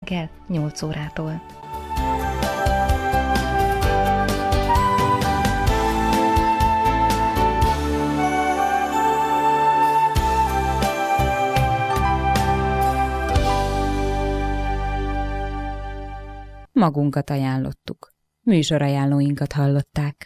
reggel 8 órától. Magunkat ajánlottuk. Műsorajánlóinkat hallották.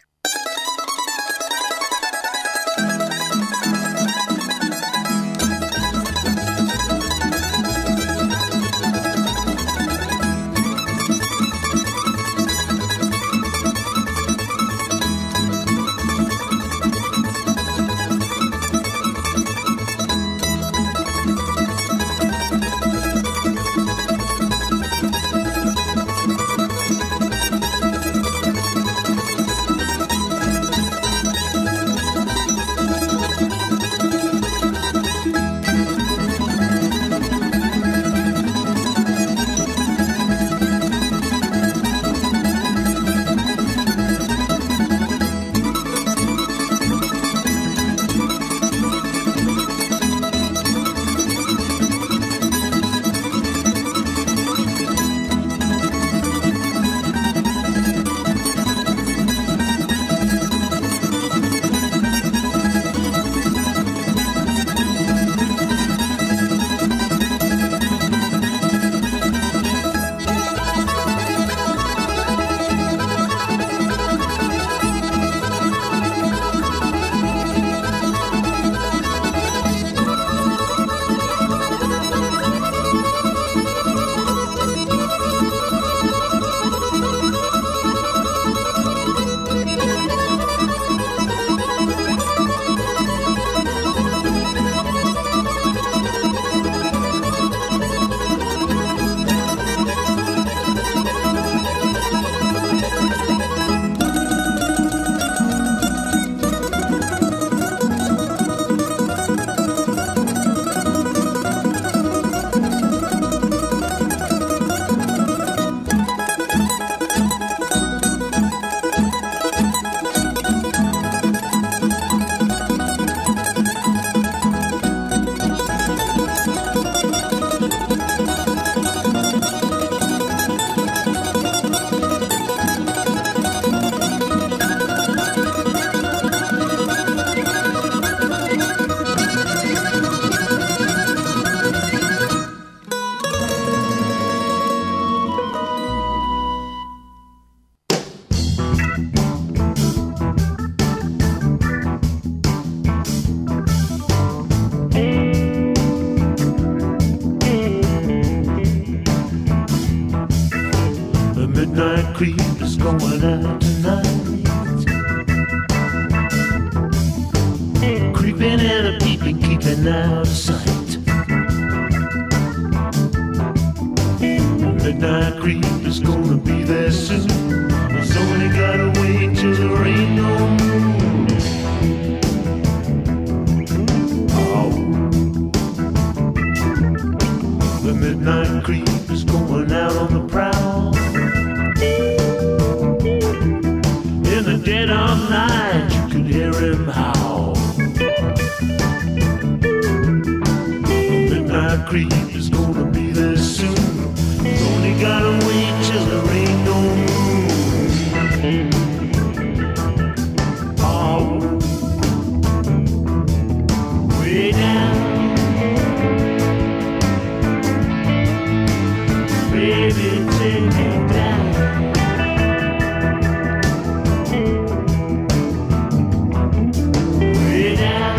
midnight creep is going out tonight. Creeping and a peeping, keeping out of sight. Midnight creep is gonna be there soon. It's only gotta wait till there ain't no moon. Oh, the midnight creep is going out on the prowl. In the dead of night, you can hear him howl. The midnight creep is gonna be there soon. Only gotta wait till there ain't no moon. Oh, way down, baby, take me down. Way down.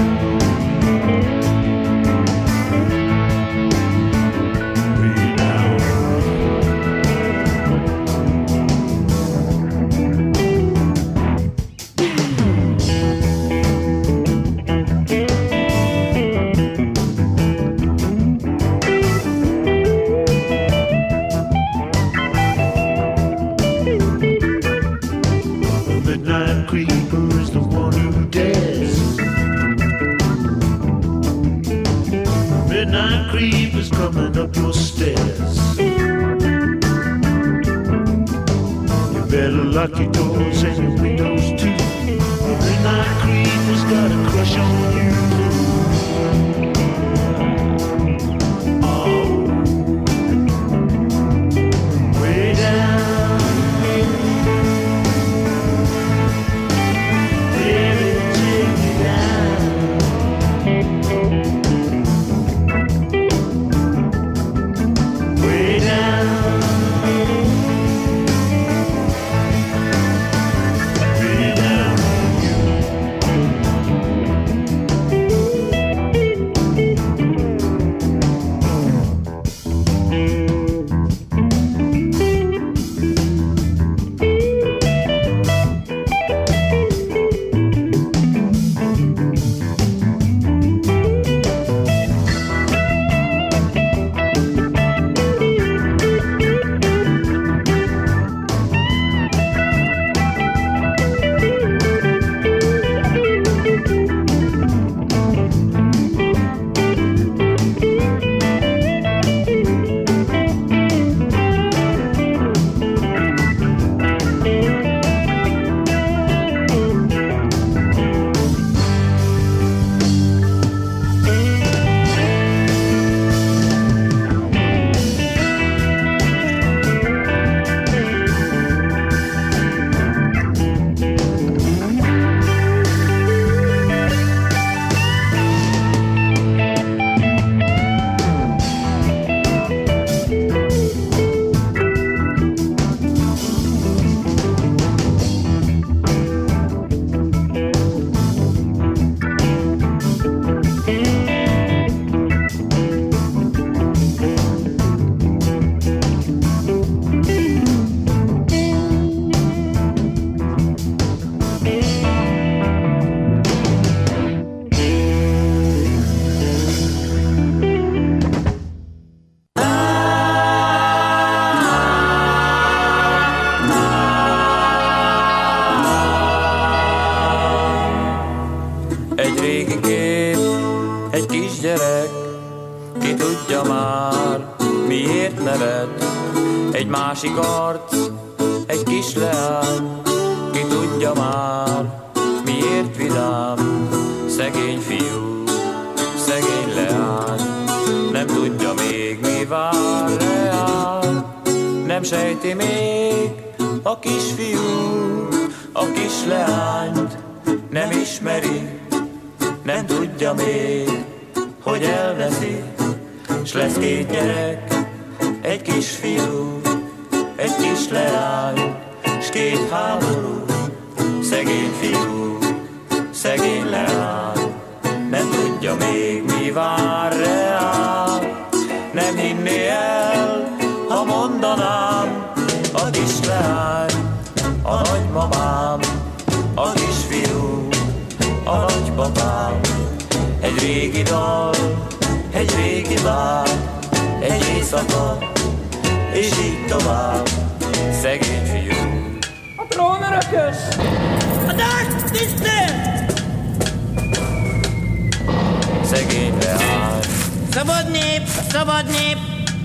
Midnight creeper is the one who dares. Midnight creep is coming up your stairs. You better lock your doors and your windows too. The midnight creep has got a crush on you. Oh, veled. Egy másik arc, egy kis leány, ki tudja már, miért vidám. Szegény fiú, szegény leány, nem tudja még, mi vár reál. Nem sejti még a kisfiú, a kis leányt nem ismeri, nem tudja még, hogy elveszi, s lesz két gyerek, egy kisfiú, egy kis leány, s két háború. Szegény fiú, szegény leány, nem tudja még, mi vár reál. Nem hinné el, ha mondanám, a kis leány, a nagymamám, a kisfiú, a nagypapám. Egy régi dal, egy régi vár, egy éjszaka, és így tovább. Szegény fiú. A trónörökös! A Dark Sister! Szegény leány. Szabad nép, szabad nép!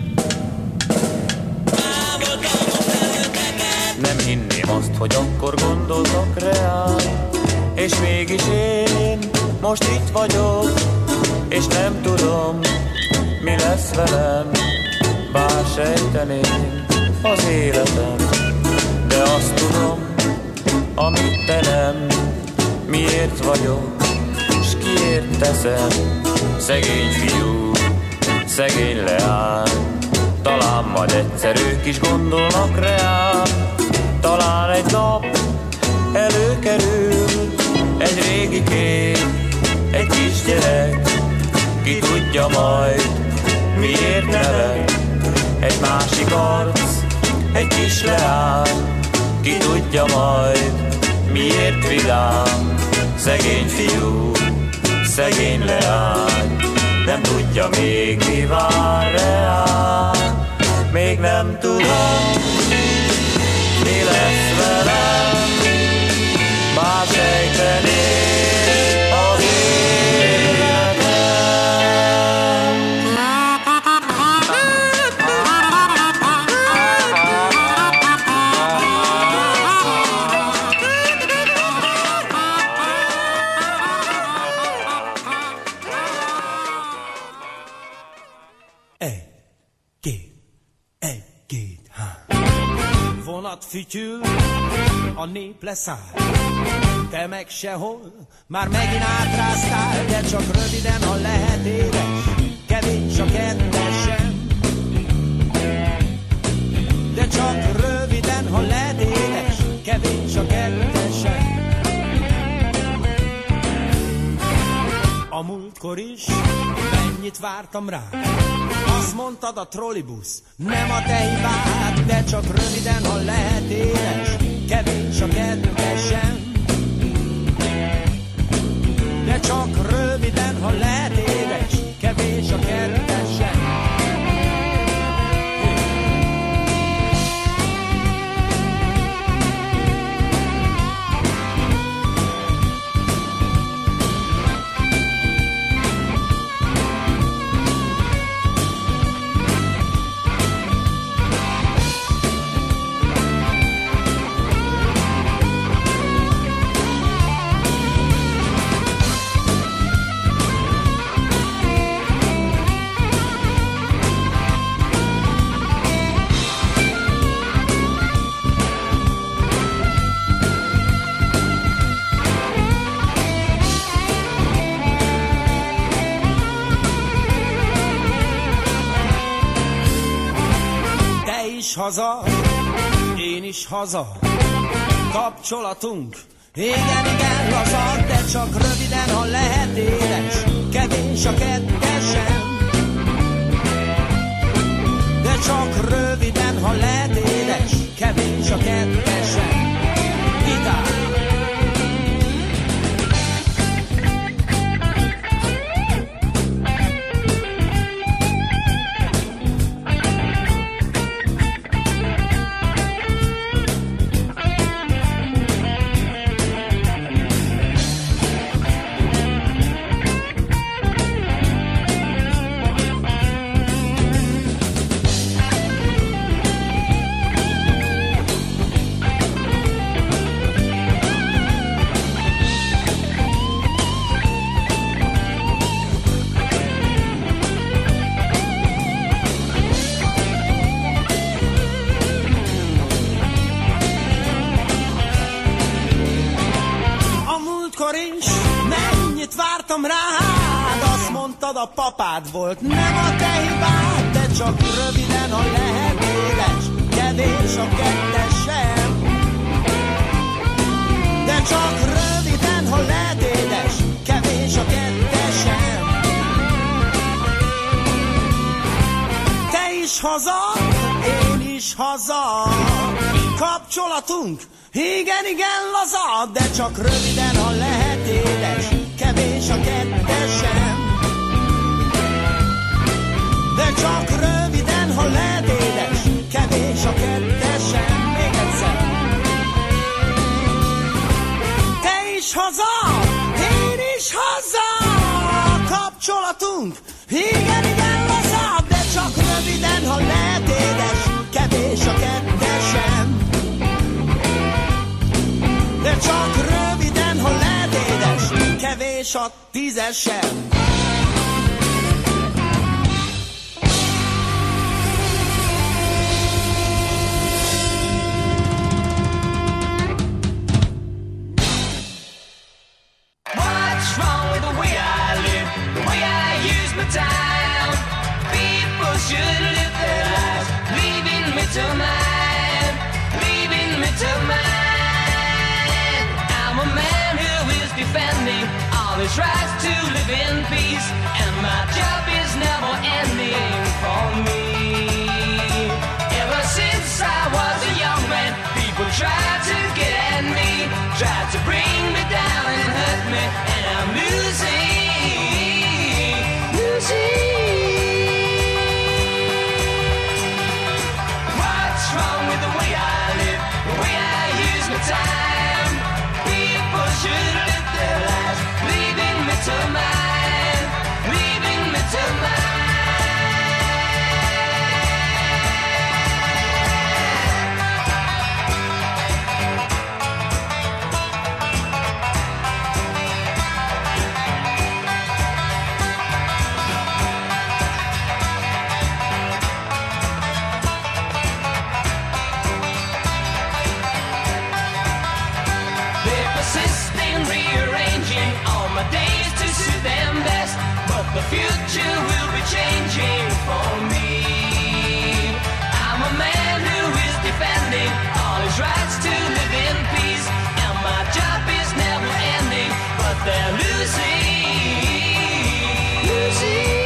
Nem hinném azt, hogy akkor gondoltak reál, és mégis én most itt vagyok, és nem tudom, mi lesz velem, bár sejteném az életem. De azt tudom, amit te nem, miért vagyok, s kiért teszem. Szegény fiú, szegény leány, talán majd egyszer ők is gondolnak reál. Talán egy nap előkerül egy régi kép, egy kisgyerek, ki tudja majd, miért nevet. Egy másik arc, egy kis leány, ki tudja majd, miért vidám. Szegény fiú, szegény leány, nem tudja még, mi vár reál. Még nem tudom, mi lesz velem, bár sejteném az életem. Vonat fütyül, a nép leszáll, te meg sehol, már megint átráztál, de csak röviden, ha lehet édes, kevés a kettesen. De csak röviden, ha lehet édes, kevés a kettesen. A múltkor is mennyit vártam rá, azt mondtad, a trollibusz nem a te hibád, de csak röviden, ha lehet édes, kevés a kettesen. De csak röviden, ha lehet édes, kevés a kettesen. Haza, én is haza, kapcsolatunk, igen, igen, laza, de csak röviden, ha lehet édes, kevés a kettesen. De csak röviden, ha lehet édes, kevés a kettesen. Gitár! mondtad, a papád volt. Nem a te hibád, de csak röviden, ha lehet édes. Kevés a kettesem. De csak röviden, ha lehet édes. Kevés a kettesem. Te is haza, én is haza. Kapcsolatunk, igen, igen, laza. De csak röviden, ha lehet édes. Kevés a kettesem. De csak röviden, ha lehet édes. Kevés a kettesem. Még egyszer. Te is haza, én is haza. Kapcsolatunk, igen, igen, laza. De csak röviden, ha lehet édes. Kevés a kettesem. De csak röviden, ha lehet édes. Kevés a tízesem. What's wrong with the way I live, the way I use my time? People should live their lives, leaving me to mine, leaving me to mine. I'm a man who is defending all his rights to live in peace, and my job is never ending for me. Ever since I was a young man, people tried to get at me, tried to bring me down and hurt me, and I'm losing, losing. What's wrong with the way I live, the way I use my time? People should live their lives, leaving me to mine, leaving me to mine. They persist in rearranging all my days to suit them best, but the future will be changing for me. I'm a man who is defending all his rights to live in peace, and my job is never ending, but they're losing, losing.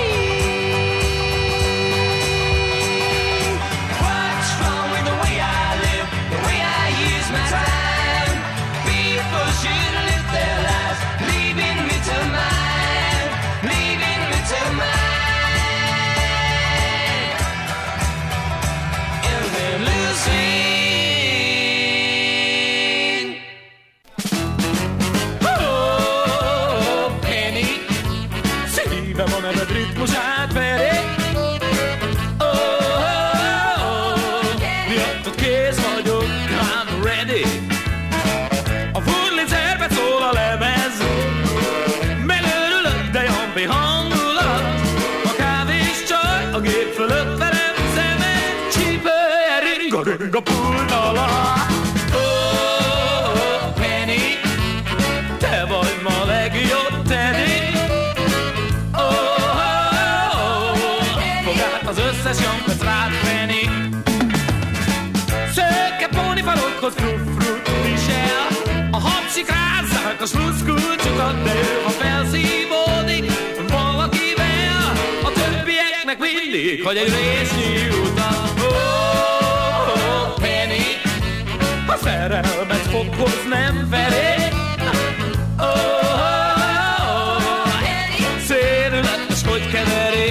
What's wrong with the way I live, the way I use my time? People should live their lives, leaving me to mine, leaving me to mine. And they're losing. Oh, Penny, szívem a neved ritmusát veri. Oh, miattad kész vagyok, I'm ready. A furlicerbe szól a lemez, megőrülök, de jombi hangulat. A kávés csaj a gép fölött velem szemed, csípője ring a pult alatt. Oh, Penny, te vagy ma legjobb, Teddy. Fogd át az összes jonkot rád, Penny. Szökke pónifarokhoz frut visel, a habsik rázzák a sluszkulcsokat, de ő ha felszívódik valakivel, a többieknek mindig hagy egy résznyi utat. Oh, Penny, a szerelmet fokhoz nem veri. Szélületes, hogy keveri.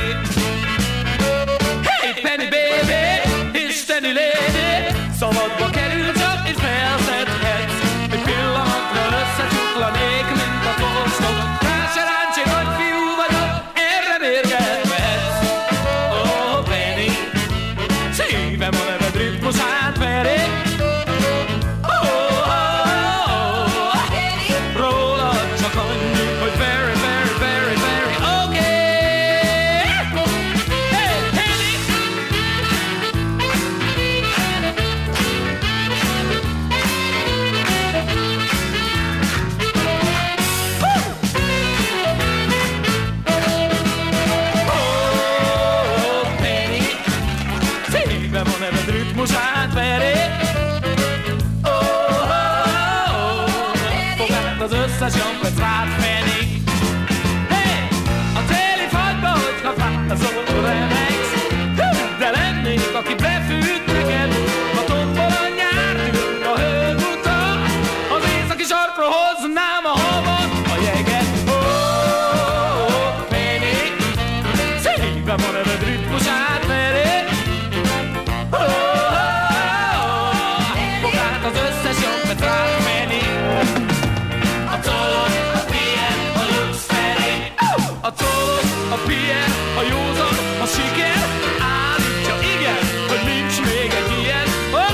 Hey, Penny baby, isteni lady, szabadba kerül csak és felszedhetsz. Egy pillanatra összecsuklanék, mint a postok. Ráseráncsi nagyfiú vagyok, erre mérgetvetsz. Oh, Penny, szívem a neved ritmusát veri. Rólad csak annyi, hogy very, very, very, very okay. Hey, Penny! veri. Fogad az összes jobbet rád fenik. Hey! A téli fagyba, hogyha fázol, remegsz. De lennék, aki befűt neked. A tombol a nyár, a hőguta. Az északi sarkra hoznám a havat, a jeget. Fenik. Szívem a neved ritmusát veri. Fogad az összes jobbet rád fenik. A tollod, a pihen, a luxus felé. A tollod, a pihen, a józan, a siker. Állítja igen, hogy nincs még egy ilyen.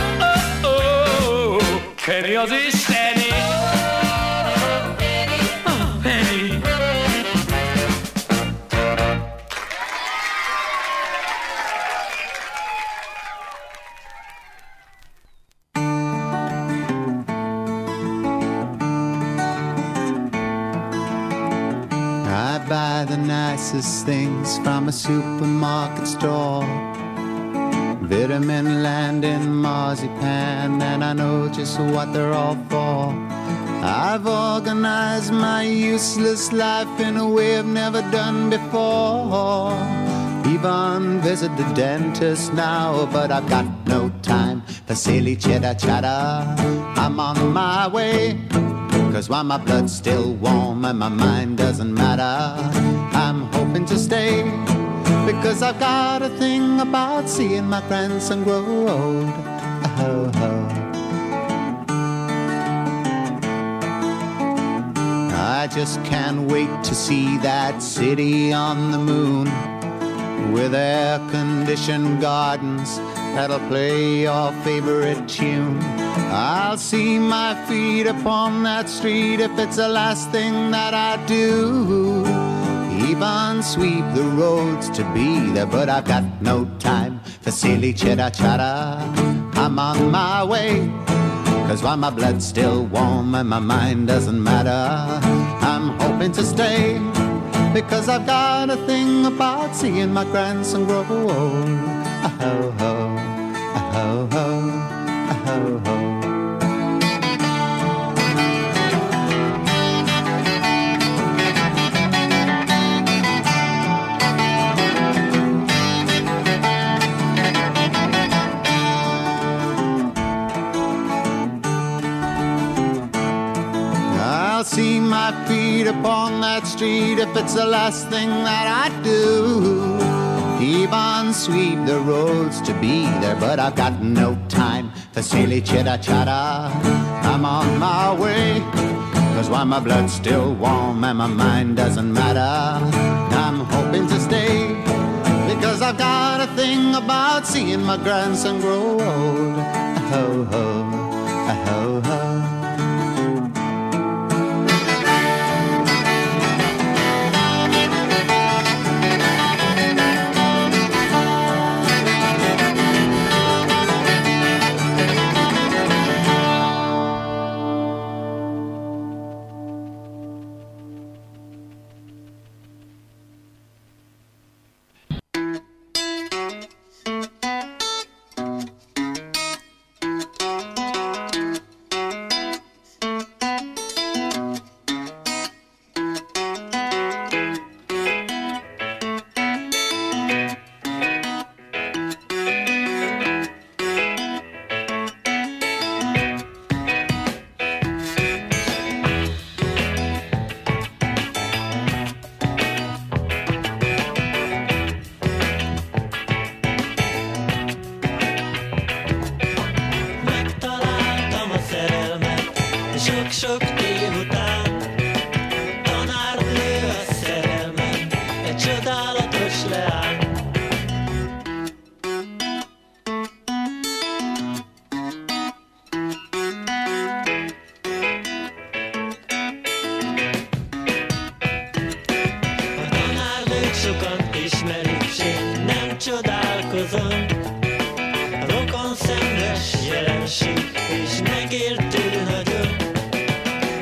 Penny az isteni. Penny. I buy the nicest things from a supermarket store. Vitamin Land and marzipan, and I know just what they're all for. I've organized my useless life in a way I've never done before. Even visit the dentist now, but I've got no time for silly chitter chatter. I'm on my way, 'cause while my blood's still warm and my mind doesn't matter, I'm hoping to stay, because I've got a thing about seeing my grandson grow old. Oh, oh. I just can't wait to see that city on the moon, with air-conditioned gardens that'll play your favorite tune. I'll see my feet upon that street if it's the last thing that I do. Even sweep the roads to be there, but I've got no time for silly chitter-chatter. I'm on my way, 'cause while my blood's still warm and my mind doesn't matter, I'm hoping to stay, because I've got a thing about seeing my grandson grow old. Oh, oh, oh, oh, oh, oh. I'll see my feet upon that street if it's the last thing that I do. Even sweep the roads to be there, but I've got no time for silly chitter-chatter. I'm on my way, 'cause while my blood's still warm and my mind doesn't matter, I'm hoping to stay, because I've got a thing about seeing my grandson grow old. Oh, oh, oh, oh. Sok év után tanárnő a szerelmem, egy csodálatos leány. A tanárnőt sokan ismerik, s én nem csodálkozom. Rokon szenves jelenség, és megértő nagyon.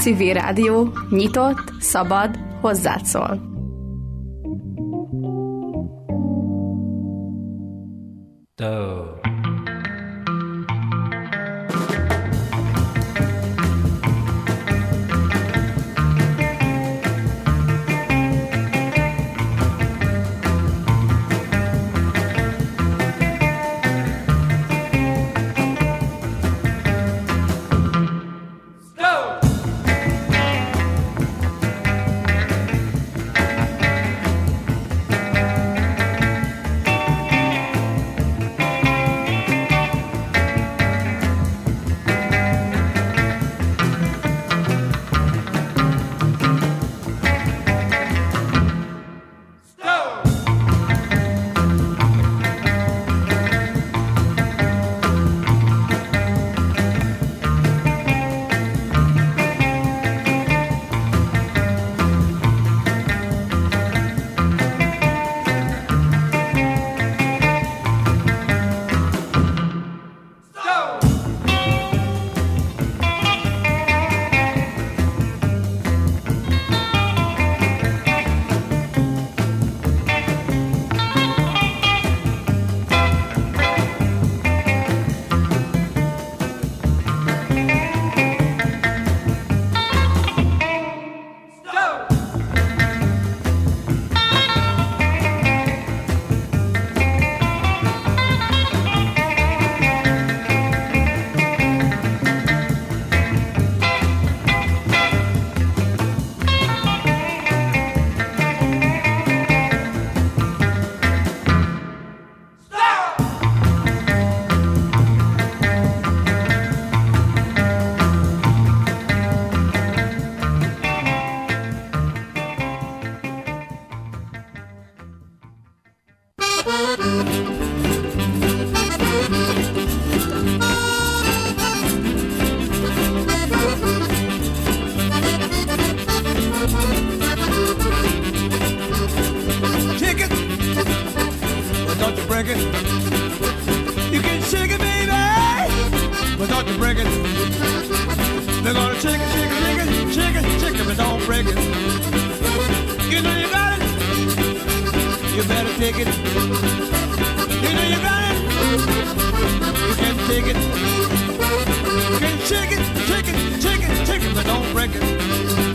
Civil Rádió, nyitott, szabad, hozzád szól. Take it. You know you got it. You can't take it. You can't shake it, shake it, shake it, shake it, but don't break it.